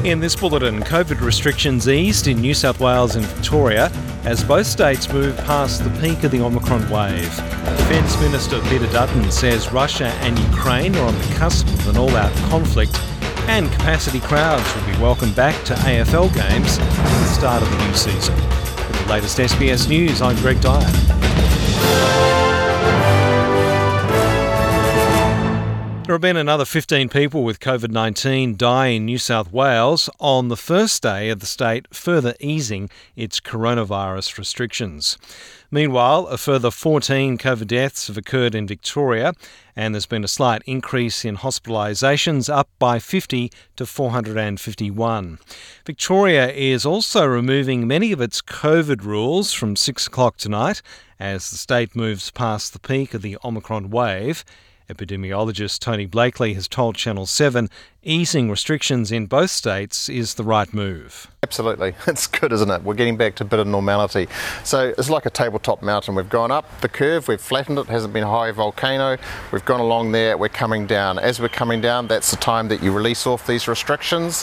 In this bulletin, COVID restrictions eased in New South Wales and Victoria as both states move past the peak of the Omicron wave. Defence Minister Peter Dutton says Russia and Ukraine are on the cusp of an all-out conflict, and capacity crowds will be welcomed back to AFL games at the start of the new season. With the latest SBS News, I'm Greg Dyer. There have been another 15 people with COVID-19 die in New South Wales on the first day of the state further easing its coronavirus restrictions. Meanwhile, a further 14 COVID deaths have occurred in Victoria, and there's been a slight increase in hospitalisations, up by 50 to 451. Victoria is also removing many of its COVID rules from 6 o'clock tonight as the state moves past the peak of the Omicron wave. Epidemiologist Tony Blakely has told Channel 7 easing restrictions in both states is the right move. Absolutely. It's good, isn't it? We're getting back to a bit of normality. So it's like a tabletop mountain. We've gone up the curve, we've flattened it, it hasn't been a high volcano. We've gone along there, we're coming down. As we're coming down, that's the time that you release off these restrictions.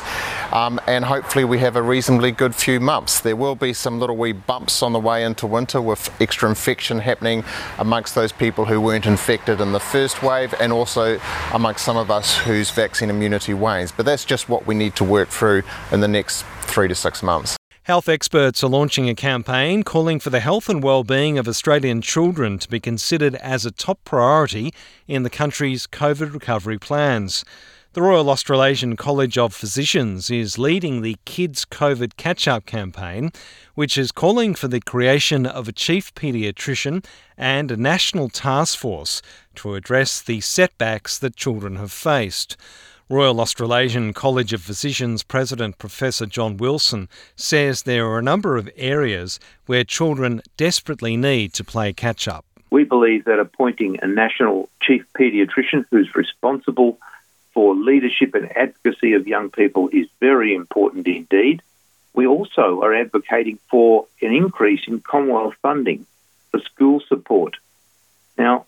And hopefully we have a reasonably good few months. There will be some little wee bumps on the way into winter with extra infection happening amongst those people who weren't infected in the first wave, and also amongst some of us whose vaccine immunity wanes. But that's just what we need to work through in the next 3 to 6 months. Health experts are launching a campaign calling for the health and well-being of Australian children to be considered as a top priority in the country's COVID recovery plans. The Royal Australasian College of Physicians is leading the Kids COVID Catch-Up campaign, which is calling for the creation of a chief paediatrician and a national task force to address the setbacks that children have faced. Royal Australasian College of Physicians President Professor John Wilson says there are a number of areas where children desperately need to play catch-up. We believe that appointing a national chief paediatrician who's responsible for leadership and advocacy of young people is very important indeed. We also are advocating for an increase in Commonwealth funding for school support. Now,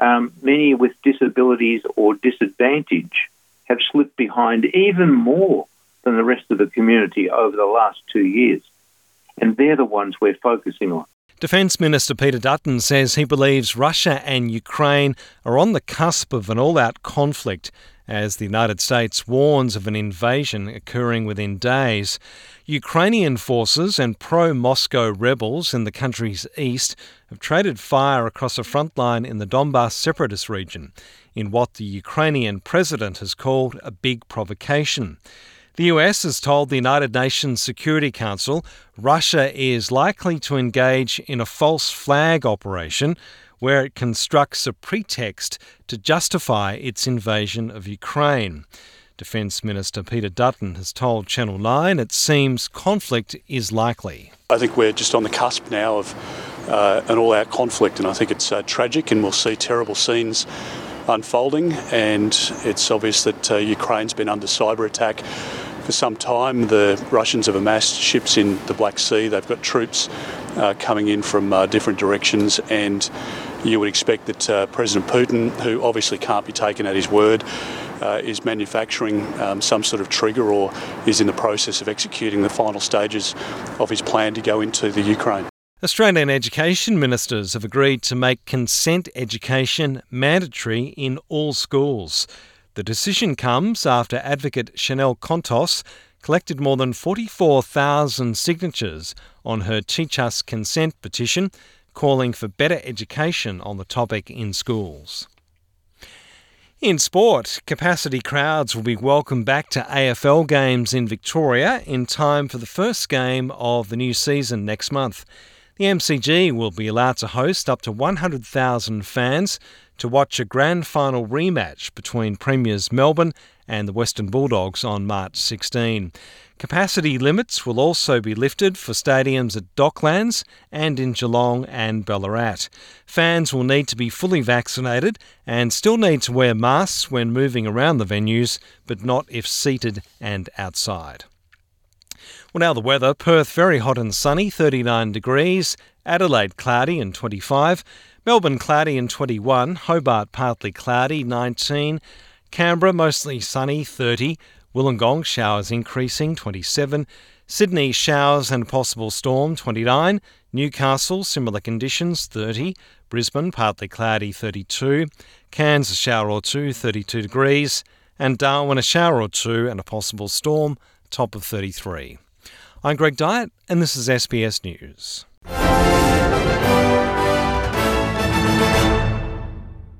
many with disabilities or disadvantage have slipped behind even more than the rest of the community over the last 2 years. And they're the ones we're focusing on. Defence Minister Peter Dutton says he believes Russia and Ukraine are on the cusp of an all-out conflict as the United States warns of an invasion occurring within days. Ukrainian forces and pro-Moscow rebels in the country's east have traded fire across a front line in the Donbas separatist region in what the Ukrainian president has called a big provocation. The US has told the United Nations Security Council Russia is likely to engage in a false flag operation where it constructs a pretext to justify its invasion of Ukraine. Defence Minister Peter Dutton has told Channel 9 it seems conflict is likely. I think we're just on the cusp now of an all-out conflict, and I think it's tragic, and we'll see terrible scenes unfolding, and it's obvious that Ukraine's been under cyber attack for some time. The Russians have amassed ships in the Black Sea. They've got troops coming in from different directions, and you would expect that President Putin, who obviously can't be taken at his word, is manufacturing some sort of trigger or is in the process of executing the final stages of his plan to go into the Ukraine. Australian education ministers have agreed to make consent education mandatory in all schools. The decision comes after advocate Chanel Contos collected more than 44,000 signatures on her Teach Us Consent petition, calling for better education on the topic in schools. In sport, capacity crowds will be welcomed back to AFL games in Victoria in time for the first game of the new season next month. The MCG will be allowed to host up to 100,000 fans to watch a grand final rematch between Premiers Melbourne and the Western Bulldogs on March 16. Capacity limits will also be lifted for stadiums at Docklands and in Geelong and Ballarat. Fans will need to be fully vaccinated and still need to wear masks when moving around the venues, but not if seated and outside. Well, now the weather. Perth very hot and sunny, 39 degrees. Adelaide cloudy and 25. Melbourne cloudy and 21. Hobart partly cloudy, 19. Canberra mostly sunny, 30. Wollongong showers increasing 27, Sydney showers and possible storm 29, Newcastle similar conditions 30, Brisbane partly cloudy 32, Cairns a shower or two 32 degrees, and Darwin a shower or two and a possible storm top of 33. I'm Greg Dyett and this is SBS News.